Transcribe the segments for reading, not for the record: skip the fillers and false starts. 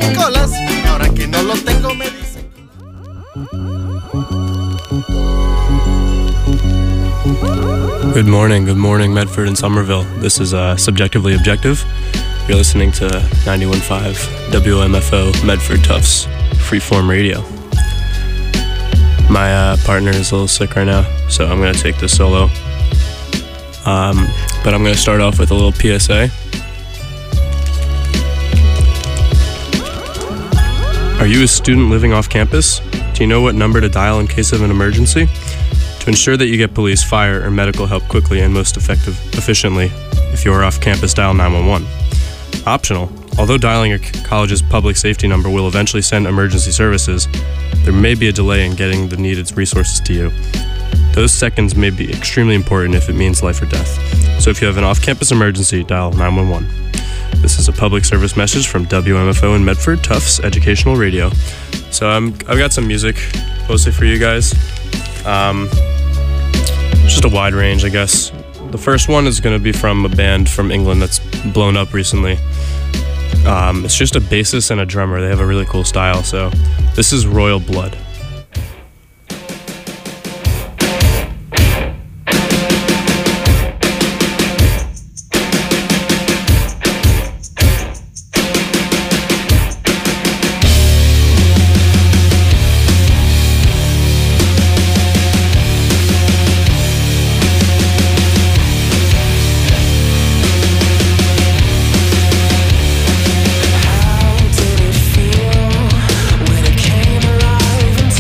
Colas, ahora que no lo tengo me dicen. Good morning, Medford and Somerville. This is Subjectively Objective. You're listening to 91.5 WMFO Medford Tufts Freeform Radio. My partner is a little sick right now, so I'm going to take this solo. But I'm going to start off with a little PSA. Are you a student living off campus? Do you know what number to dial in case of an emergency? To ensure that you get police, fire, or medical help quickly and most efficiently, if you are off campus, dial 911. Optional. Although dialing your college's public safety number will eventually send emergency services, there may be a delay in getting the needed resources to you. Those seconds may be extremely important if it means life or death. So if you have an off-campus emergency, dial 911. This is a public service message from WMFO in Medford, Tufts Educational Radio. So I've got some music mostly for you guys. Just a wide range, I guess. The first one is going to be from a band from England that's blown up recently. It's just a bassist and a drummer. They have a really cool style. So this is Royal Blood. How did it feel when it came alive?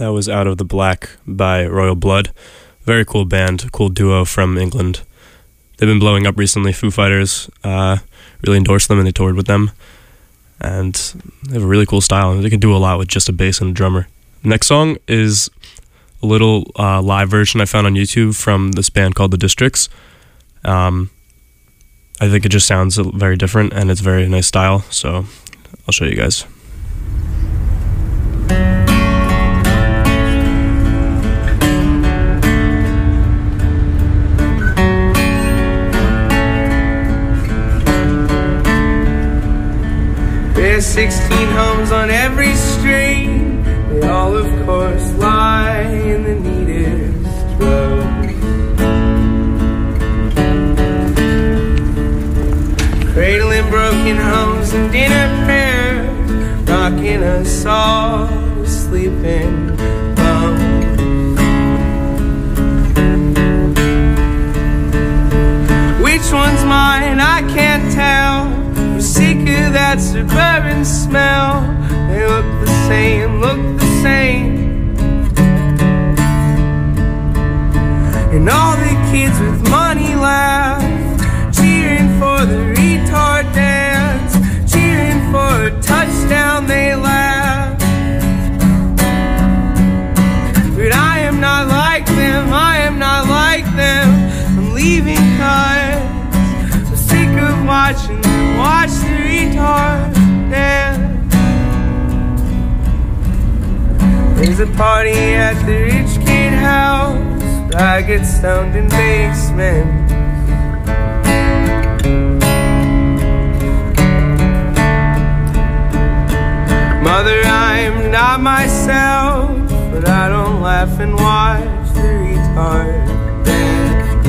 That was Out of the Black by Royal Blood. Very cool band, cool duo from England. They've been blowing up recently. Foo Fighters really endorsed them and they toured with them. And they have a really cool style. They can do a lot with just a bass and a drummer. Next song is a little live version I found on YouTube from this band called The Districts. I think it just sounds very different and it's very nice style, so I'll show you guys. There's 16 homes on every street. They all, of course, lie in the neatest rows. Cradling broken homes and dinner prayers, rocking us all to sleeping bones. Which one's mine? I can't tell. We're sick of that suburban smell. They look the same, look the same. And all the kids with money laugh, cheering for the retard dance, cheering for a touchdown they laugh. But I am not like them, I am not like them. I'm leaving 'cause I'm sick of watching them watch the retard dance. There's a party at the rich kid house, but I get stoned in basements. Mother, I'm not myself, but I don't laugh and watch the retard dance.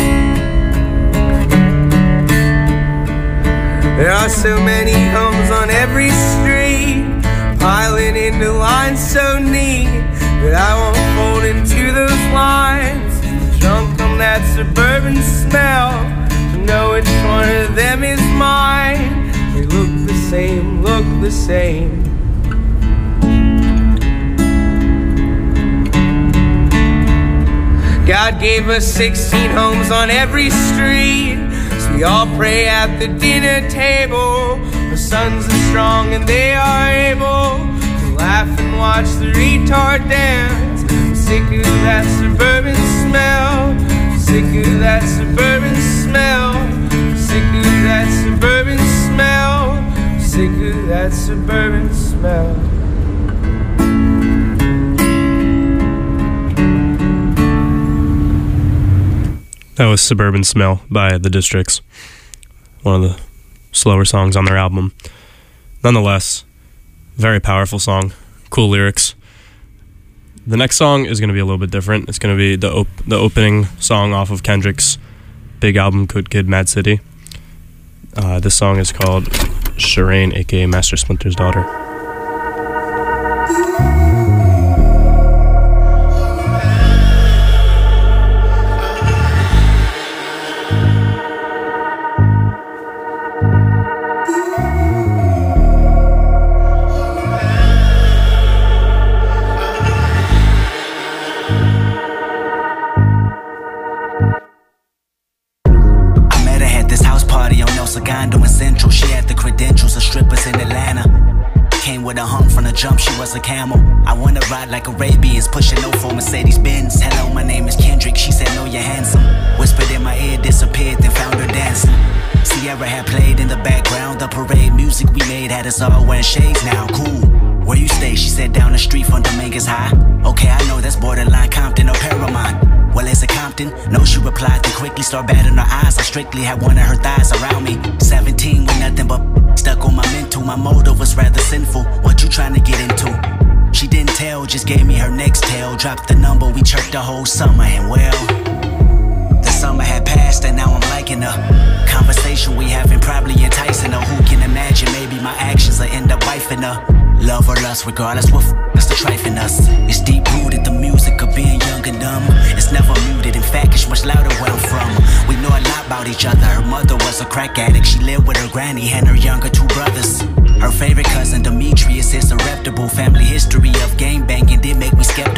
There are so many homes on every street, piling into lines so neat that I won't fold into those lines. Drunk on that suburban smell, to know which one of them is mine. They look the same, look the same. God gave us 16 homes on every street, so we all pray at the dinner table. The sons are strong and they are able to laugh and watch the retard dance. I'm sick of that suburban smell, sick of that suburban smell, sick of that suburban smell, sick of that suburban smell. That was Suburban Smell by The Districts, one of the slower songs on their album. Nonetheless, very powerful song, cool lyrics. The next song is going to be a little bit different. It's going to be the opening song off of Kendrick's big album, Good Kid, Mad City. This song is called Shireen, aka Master Splinter's daughter. Jump, she was a camel. I wanna ride like Arabians, pushing no for Mercedes-Benz. Hello, my name is Kendrick. She said, no, you're handsome. Whispered in my ear, disappeared, then found her dancing. Sierra had played in the background. The parade music we made had us all wearing shades now. Cool. Where you stay? She said, down the street from Dominguez High. Okay, I know that's borderline Compton or Paramount. Well, is it Compton? No, she replied, then quickly start batting her eyes. I strictly had one of her thighs around me. 17 with nothing but stuck on my mental. My motive was rather sinful. What you trying to get into? She didn't tell, just gave me her next tale. Dropped the number, we chirped the whole summer, and well, the summer had passed and now I'm liking her. Conversation we having probably enticing her. Who can imagine? Maybe my actions will end up wifing her. Love or lust, regardless what us to trifling us. It's deep rooted, the music of being young and dumb. It's never muted, in fact it's much louder where I'm from. We know a lot about each other. Her mother was a crack addict. She lived with her granny and her younger two brothers. Her favorite cousin Demetrius is a reputable family history of game banging did make me skeptical.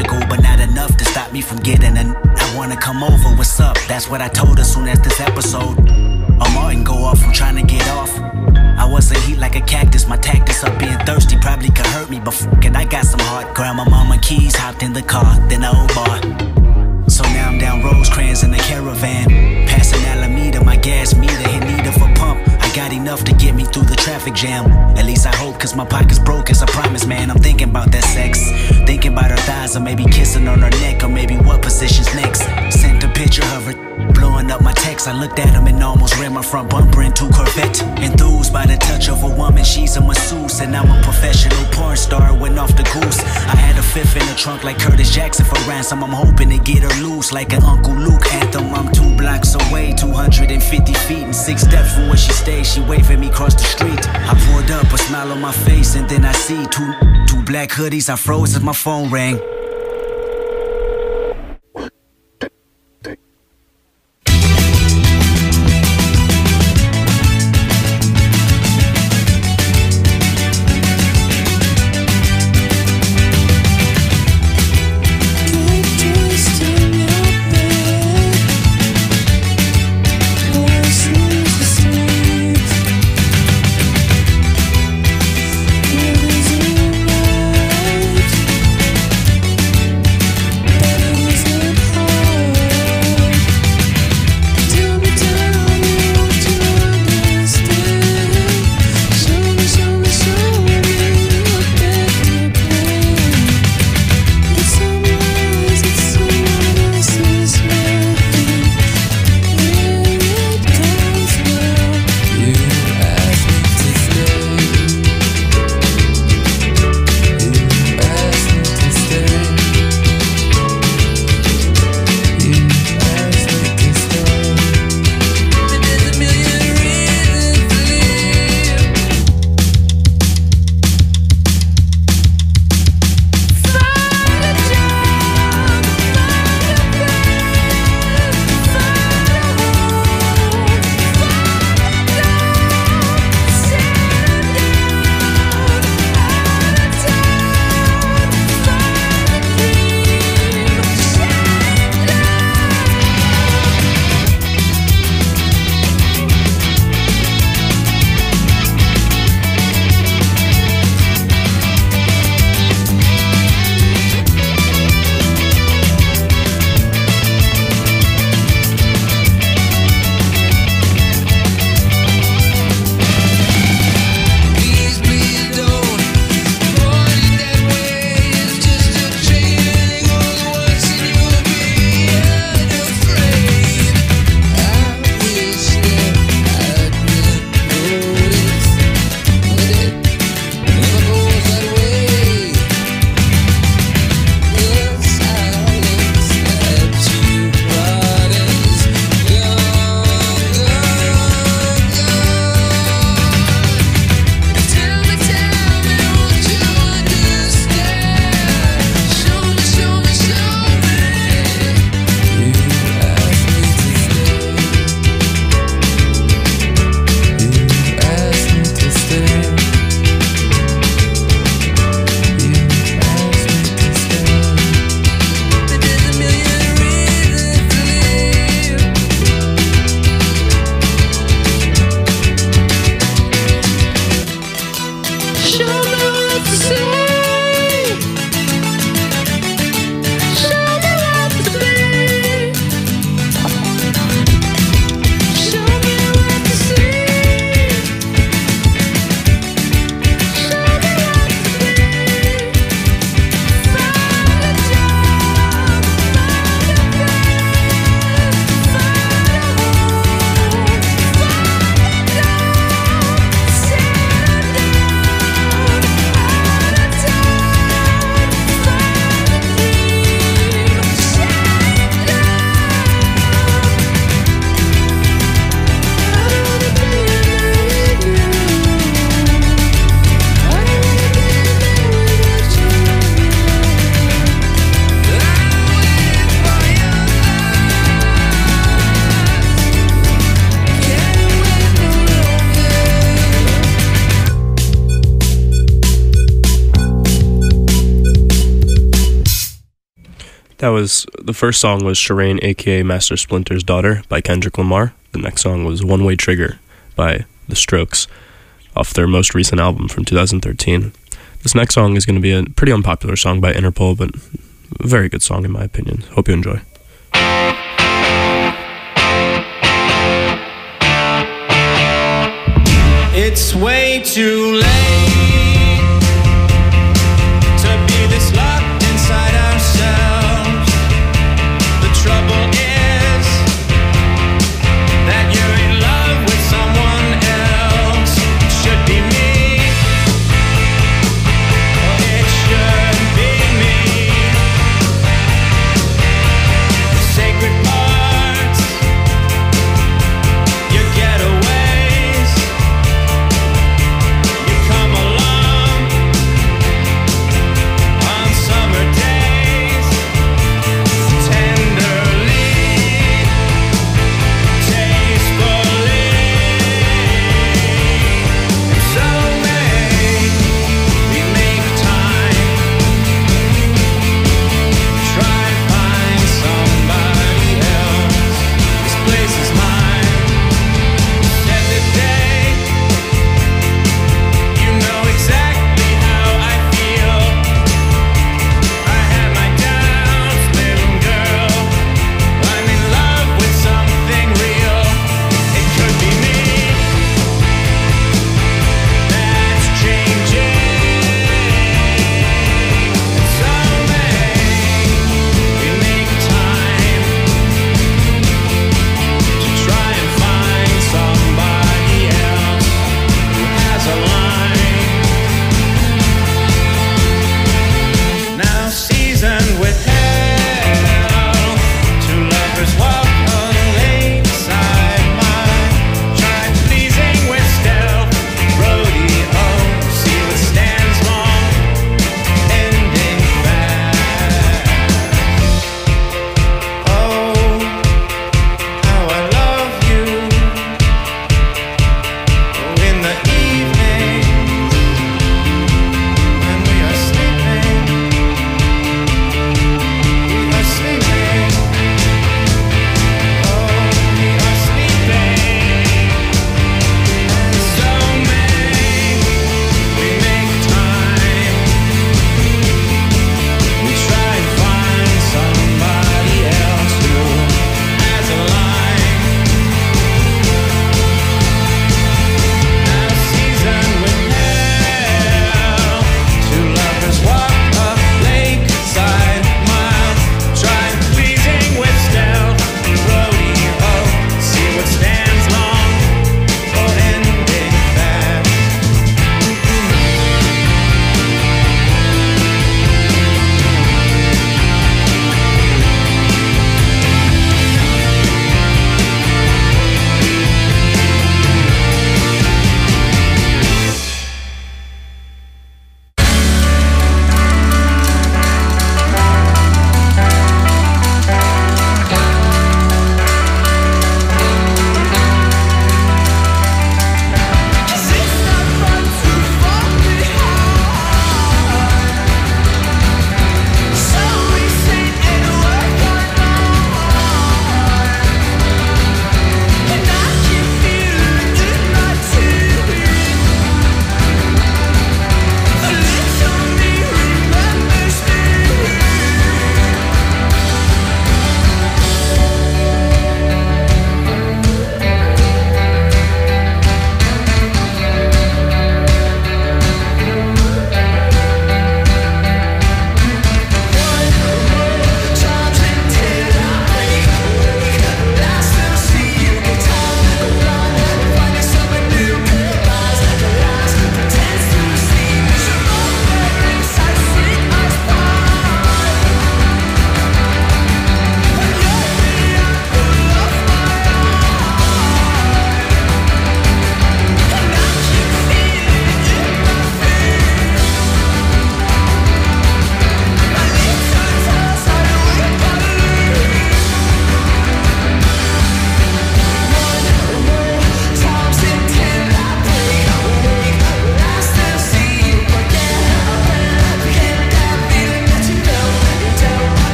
to come over, what's up? That's what I told her soon as this episode. A Martin go off, I'm trying to get off. I wasn't heat like a cactus, my tactics of being thirsty probably could hurt me, but fuck it, I got some heart. Grandma, mama, keys, hopped in the car, then the old bar. So now I'm down Rosecrans in the caravan, passing Alameda, my gas meter in need of a pump. I got enough to get me through the traffic jam. At least I hope, cause my pocket's broke as I promise, man. I'm thinking about that sex, thinking about her thighs, or maybe kissing on her neck, or maybe what position's next. Sent a picture of her blowing up my text. I looked at him and almost ran my front bumper into Corvette. Enthused by the touch of a woman, she's a masseuse, and I'm a professional porn star, went off the goose. I had a fifth in the trunk like Curtis Jackson for ransom. I'm hoping to get her loose like an Uncle Luke anthem. I'm 2 blocks away, 250 feet and 6 steps from where she stays. She waving me across the street. I pulled up, a smile on my face, and then I see two black hoodies. I froze as my phone rang. The first song was Shireen, aka Master Splinter's Daughter by Kendrick Lamar. The next song was One Way Trigger by The Strokes off their most recent album from 2013. This next song is going to be a pretty unpopular song by Interpol, but a very good song in my opinion. Hope you enjoy. It's way too late to be this locked inside ourselves. The trouble is that you're in love with someone else. It should be me, or it should be me. The sacred parts, your getaways. You come along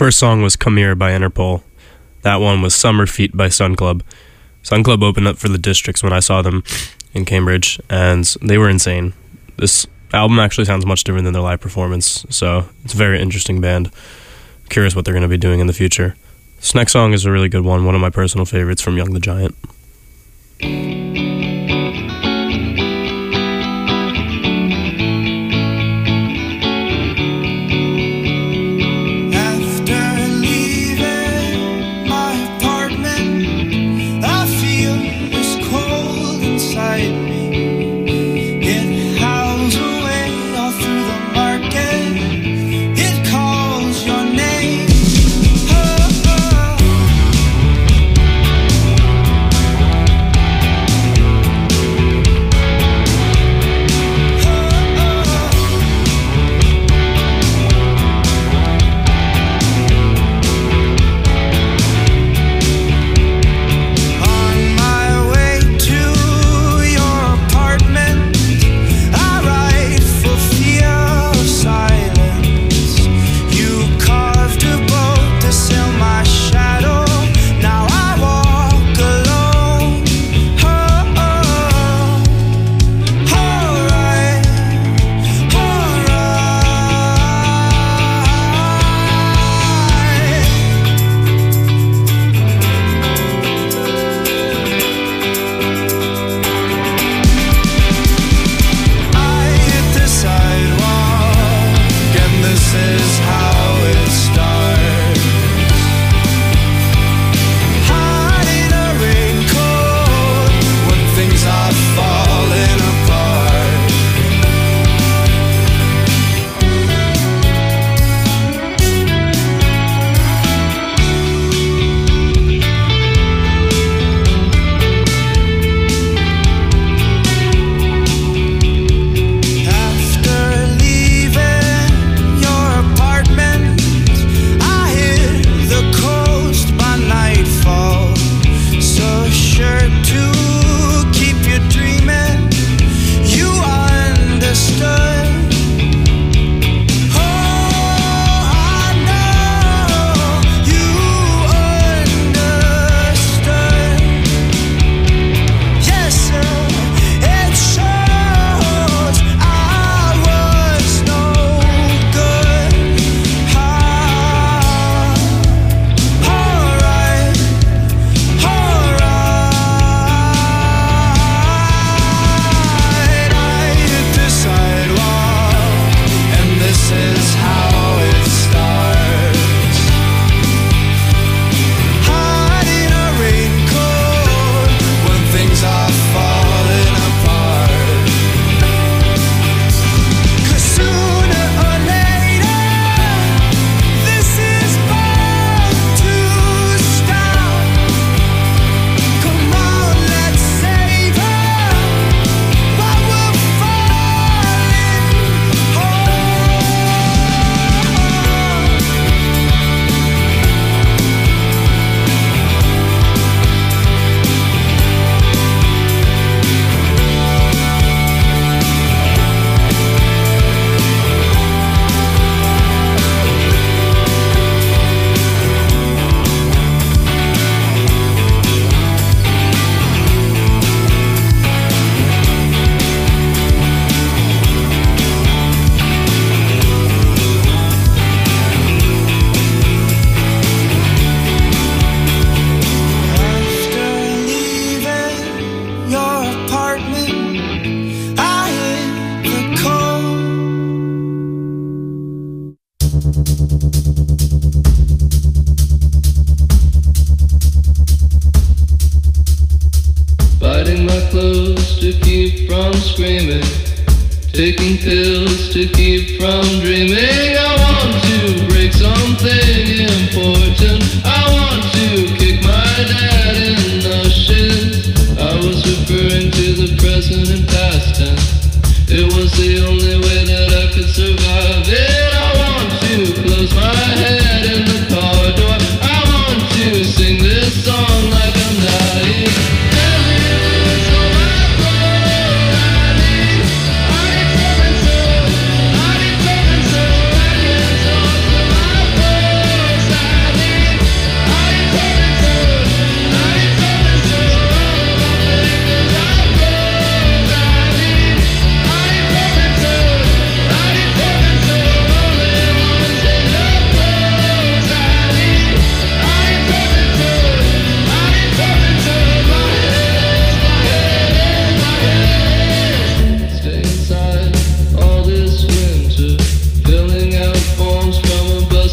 First song was Come Here by Interpol. That one was Summer Feet by Sun Club. Sun Club opened up for the Districts when I saw them in Cambridge, and they were insane. This album actually sounds much different than their live performance, so it's a very interesting band. Curious what they're going to be doing in the future. This next song is a really good one of my personal favorites from Young the Giant. screaming, taking pills to keep from dreaming. I want to break something important. I want to kick my dad in the shins. I was referring to the present and past tense. It was the only way that I could survive it. I want to close my head in the car door. I want to sing this song like I'm dying. I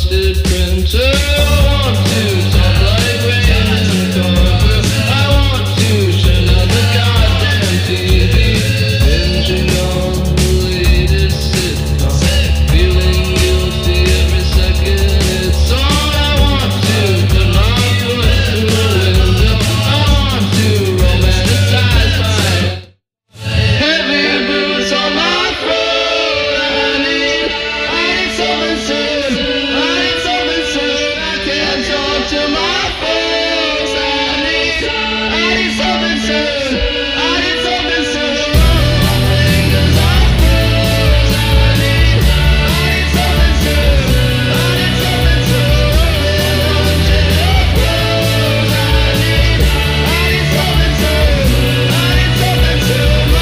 posted printer. I want to talk like Raymond Carver. I want to shut down the goddamn TV, binging on the latest sitcom, feeling guilty every second it's on. I want to put my foot through the window. I want to romanticize my heavy boots on my throat. I need something soon. I need something soon. I can't talk to my folks. I need something soon. I need something soon. My fingers are froze. I need something soon. I need something soon. I'm froze. I need something soon. I need something soon. My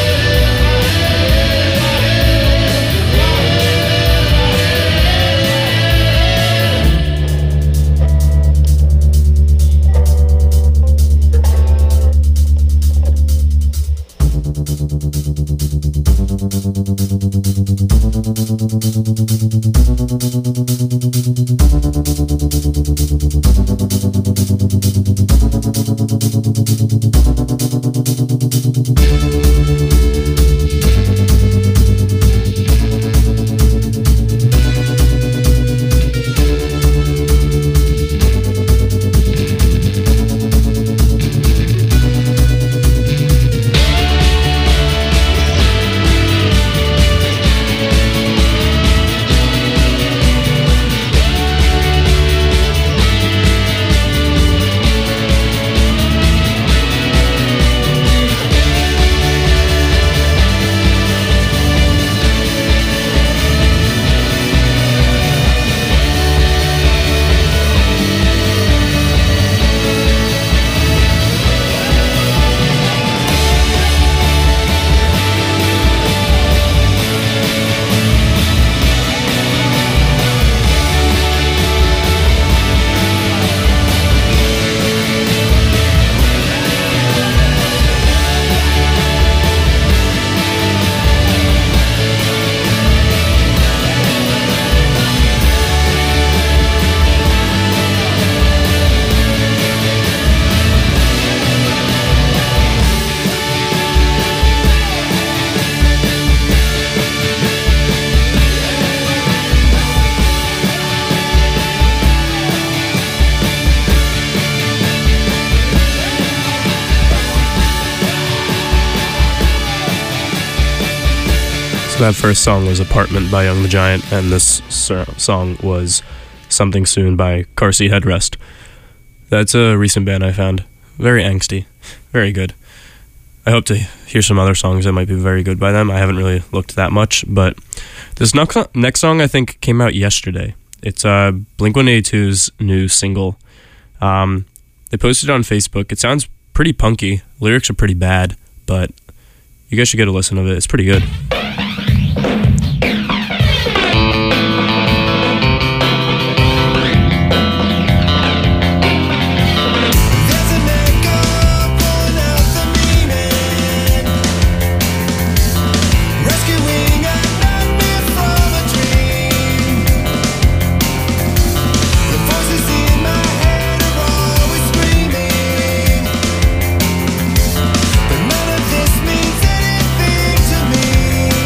So that first song was Apartment by Young the Giant, and this song was Something Soon by Car Seat Headrest. That's a recent band I found. Very angsty. Very good. I hope to hear some other songs that might be very good by them. I haven't really looked that much, but this next song I think came out yesterday. It's Blink-182's new single. They posted it on Facebook. It sounds pretty punky. Lyrics are pretty bad, but you guys should get a listen of it. It's pretty good. But none of this means anything to me.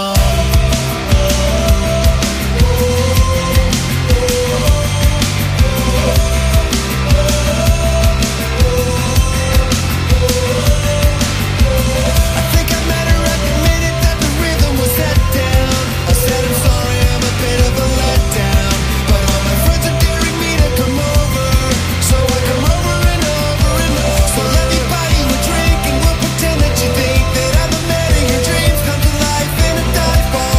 Pretend that you think that I'm the man of your dreams. Come to life in a dive bar.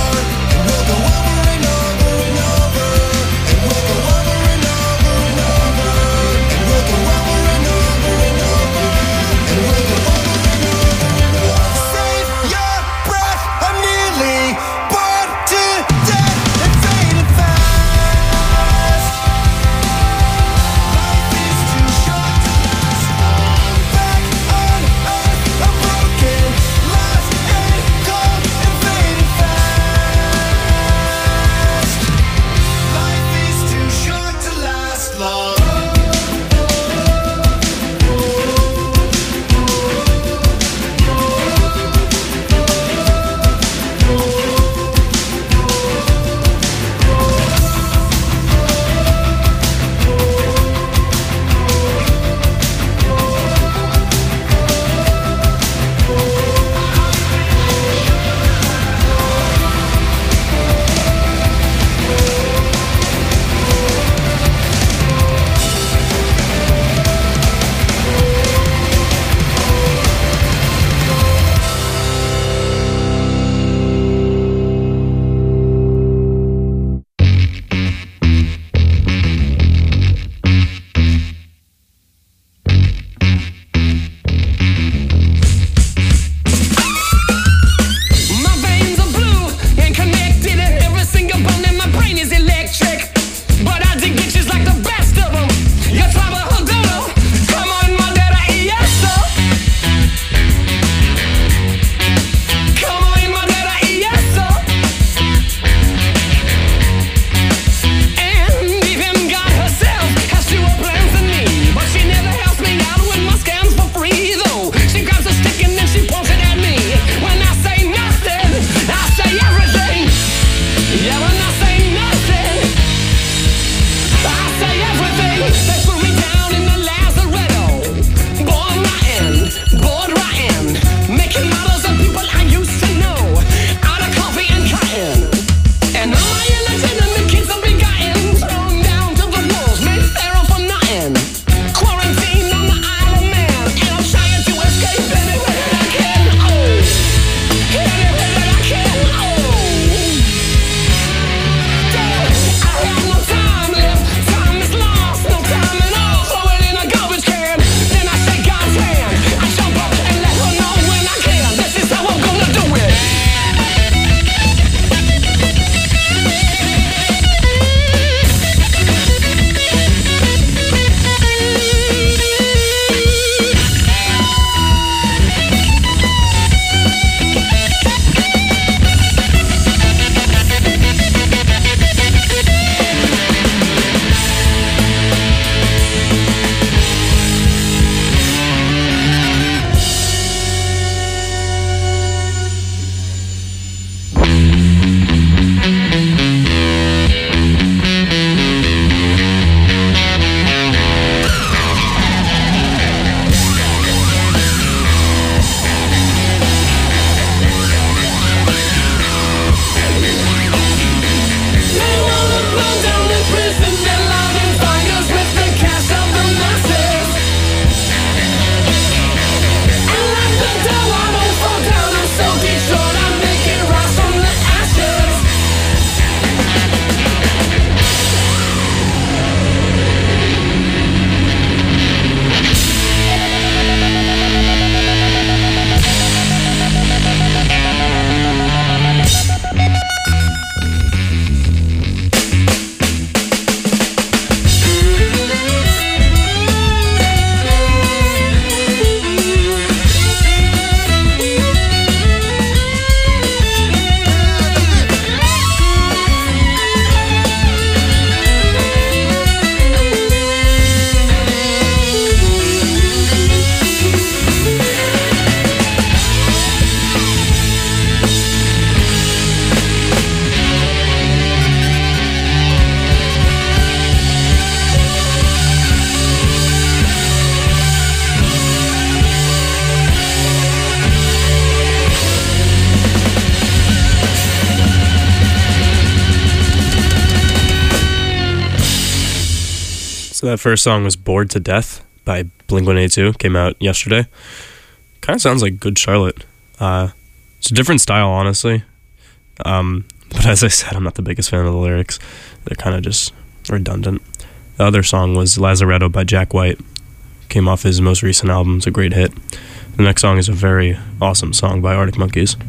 So that first song was Bored to Death by Blink-182. Came out yesterday. Kind of sounds like Good Charlotte. It's a different style, honestly. But as I said, I'm not the biggest fan of the lyrics. They're kind of just redundant. The other song was Lazaretto by Jack White. Came off his most recent album. It's a great hit. The next song is a very awesome song by Arctic Monkeys.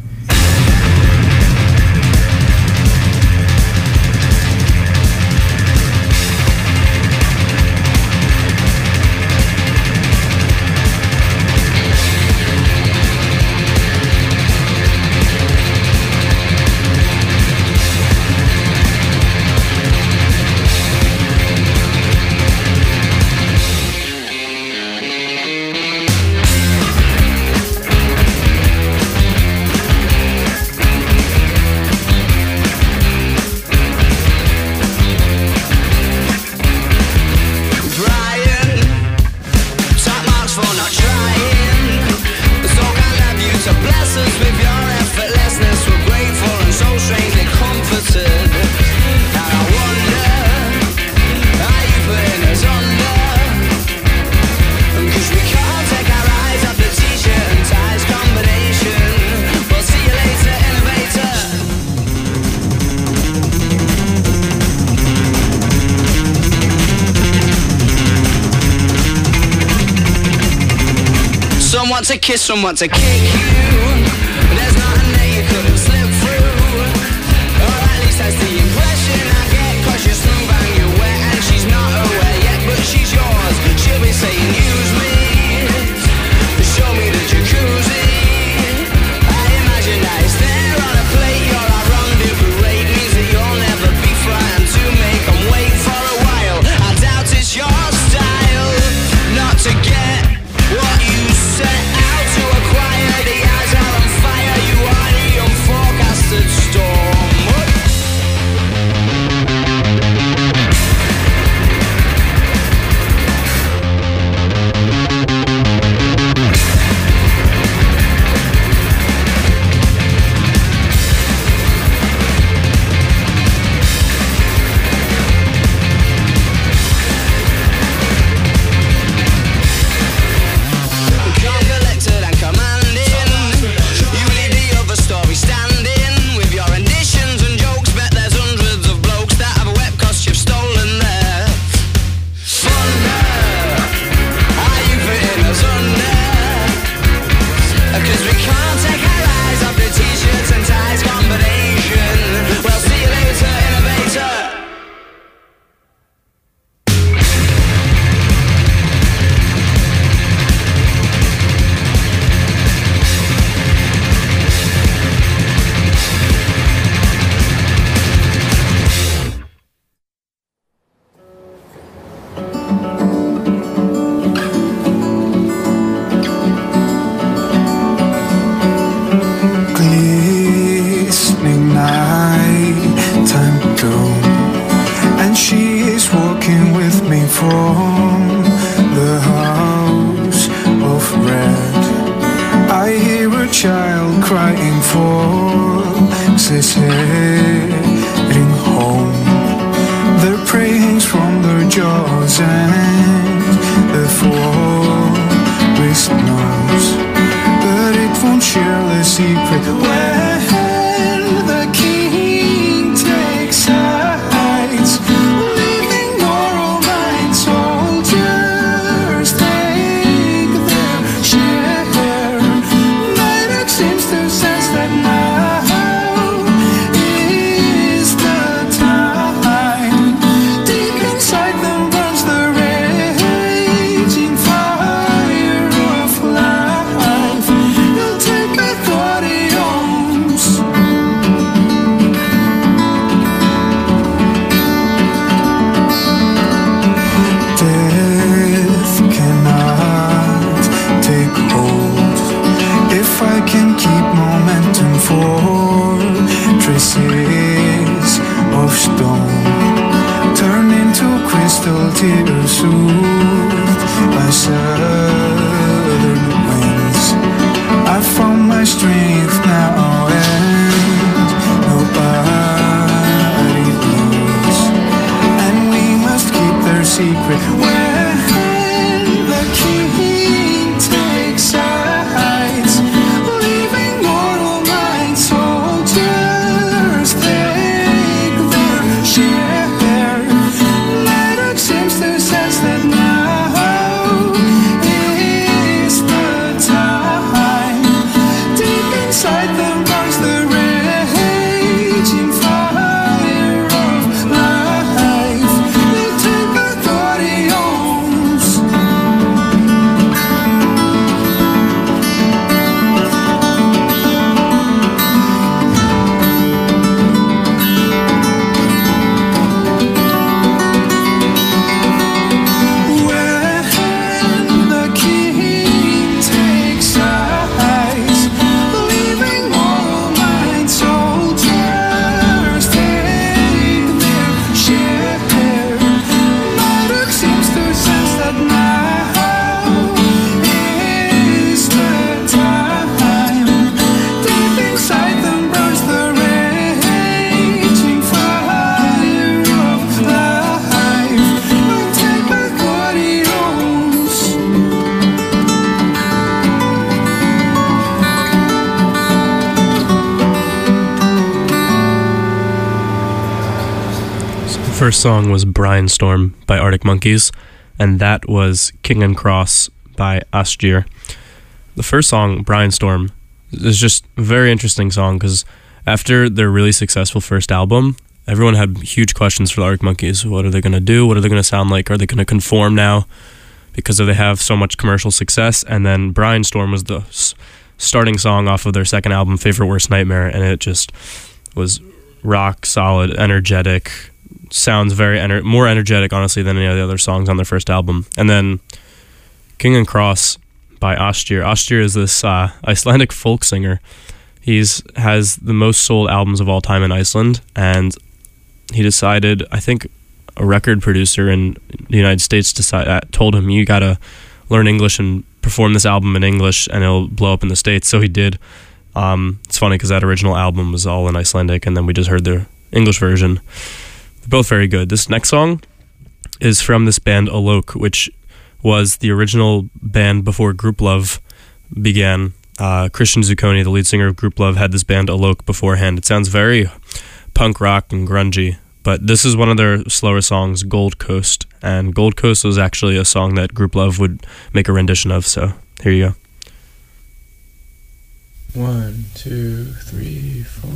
Someone to kiss, someone to kick you. There's nothing that you couldn't slip through. Or at least that's the impression I get. Cause you're smooth and you're wet and she's not aware yet. But she's yours, she'll be saying use me. Show me the jacuzzi. I imagine that it's there on a plate. You're our rendezvous rate. Means that you'll never be frightened to make them wait for a while. I doubt it's your style not to get what you set out to acquire. The eyes are on fire. You are the unforecasted storm. From the house of red, I hear a child crying for his heading home. They're praying from their jaws and the forest knows, but it won't share the secret when the king takes sides. Tears soothed by southern winds. I found my strength now and nobody knows. And we must keep their secret. First song was Brainstorm by Arctic Monkeys, and that was King and Cross by Astir. The first song, Brainstorm, is just a very interesting song because after their really successful first album, everyone had huge questions for the Arctic Monkeys. What are they going to do? What are they going to sound like? Are they going to conform now because they have so much commercial success? And then Brainstorm was the starting song off of their second album, Favorite Worst Nightmare, and it just was rock solid, energetic, sounds very more energetic, honestly, than any of the other songs on their first album. And then King and Cross by Astir. Astir is this Icelandic folk singer. Has the most sold albums of all time in Iceland, and he decided, I think a record producer in the United States told him, you gotta learn English and perform this album in English and it'll blow up in the States. So he did. It's funny because that original album was all in Icelandic, and then we just heard the English version. They're both very good. This next song is from this band Alok, which was the original band before Group Love began. Christian Zucconi, the lead singer of Group Love, had this band Alok beforehand. It sounds very punk rock and grungy, but this is one of their slower songs, Gold Coast, and Gold Coast was actually a song that Group Love would make a rendition of, so here you go. 1, 2, 3, 4.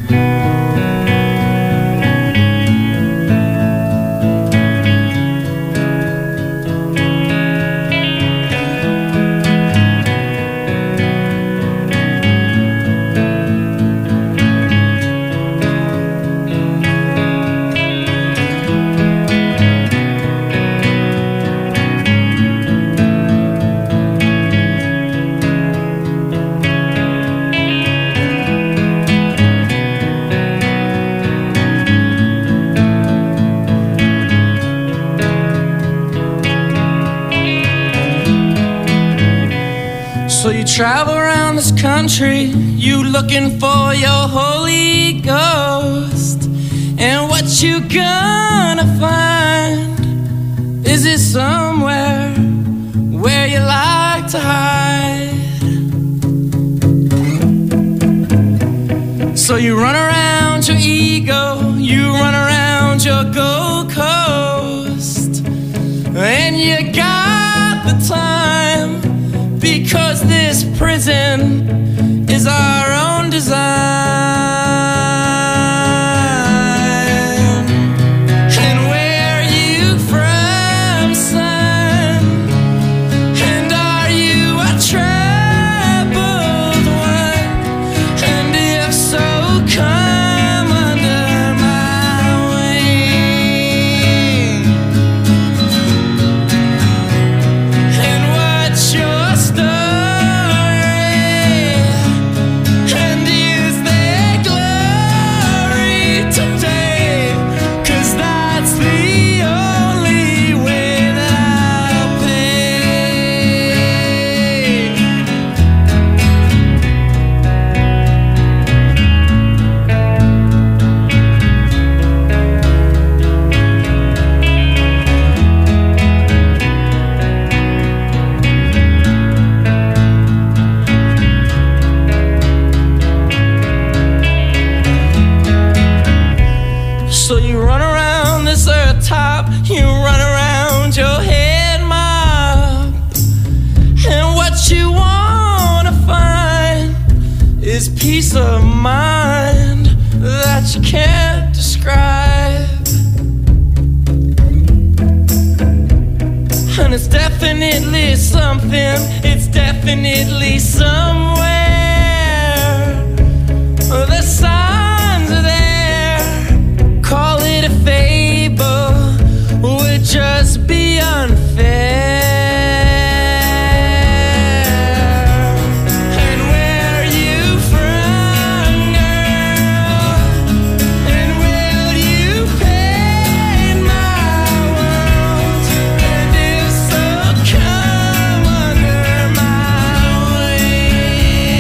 So you travel around this country, you looking for your Holy Ghost. And what you gonna find? Is it somewhere where you like to hide? So you run around your ego, you run around your Gold Coast, and you got the time, because this prison is our own design. And where are you from, son? And are you a troubled one? And if so, come under my wing. And what's your story? And is there glory today? 'Cause that's the only way that I'll pay. So you run around this earth top, you run around your head mob, and what you wanna find is peace of mind that you can't describe. And it's definitely something, it's definitely somewhere. The signs are there, call it a fable, would just be unfair. And where are you from, girl? And will you paint my world? And if so, come under my wing.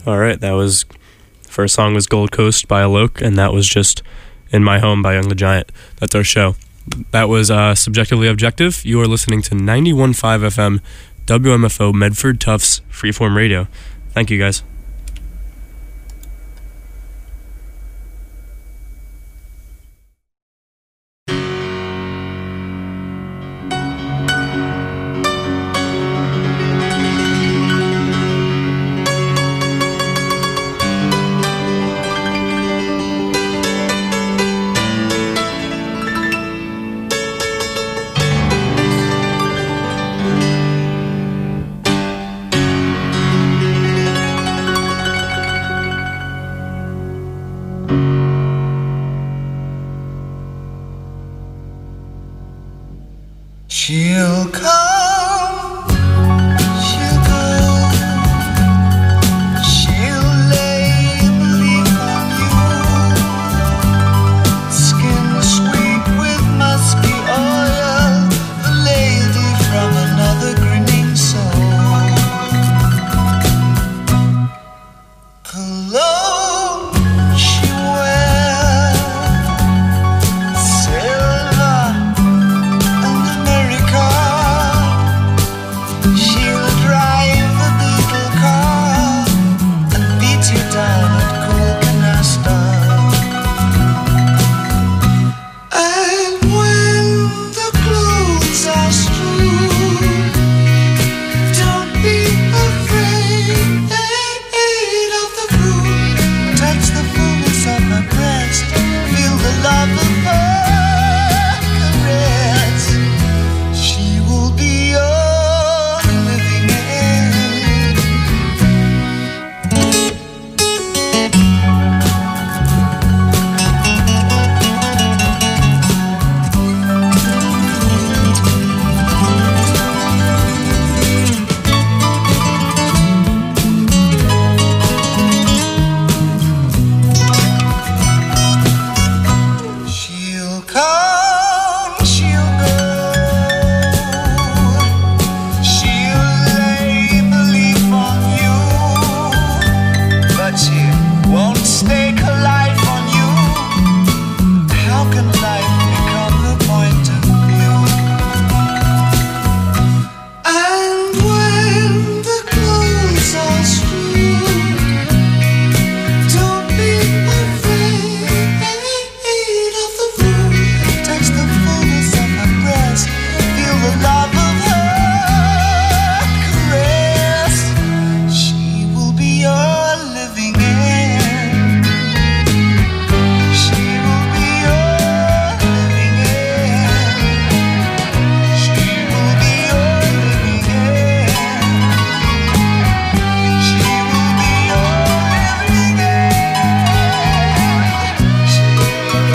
All right, that was... First song was Gold Coast by Alok, and that was just In My Home by Young the Giant. That's our show. That was Subjectively Objective. You are listening to 91.5 FM WMFO Medford Tufts Freeform Radio. Thank you, guys. She'll come, she'll go, she'll lay belief on you, skin sweet with musky oil, the lady from another grinning soul. Cologne she wears, silver and America. She'll drive the beetle car and beat you down at cool canasta. And when the clothes are strewn, don't be afraid of the food. Touch the fullness of her breast, feel the love of her caress. She will be your living end. She'll come, she'll go, she'll lay belief on you, but she won't stake her life on you. How can life become her point of view? And when the clothes are strewn, don't be afraid of the food. Touch the fullness of her breast, feel the love of her caress. She will be your living end. She will be your living end. She will be your living end. She will be your living end. She will be your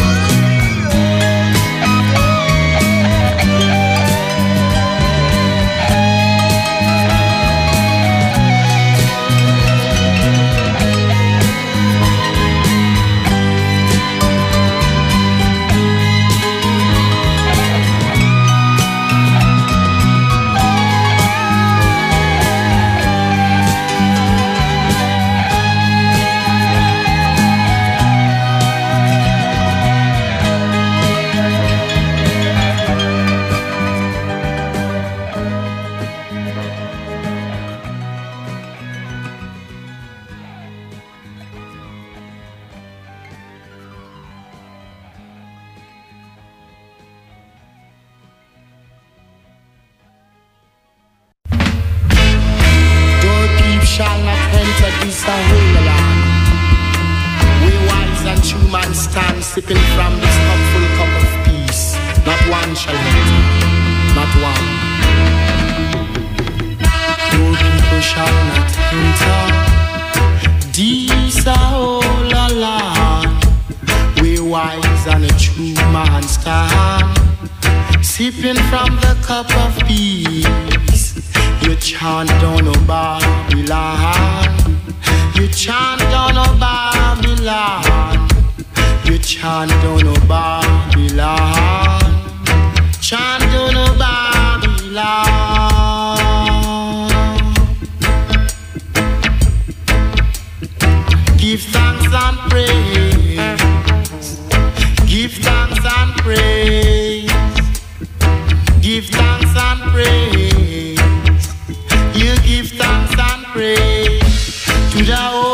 Your peep shall not enter this holy land. We wise and true man stand, sipping from this cupful cup of peace. Not one shall enter, not one. Your people shall not enter this holy land. We wise and a true man stand, sipping from the cup of peace. You chant down on Babylon. You chant down on Babylon. You chant down on Babylon. Chant down on Babylon. and praise. Give thanks and praise. You give thanks and praise to the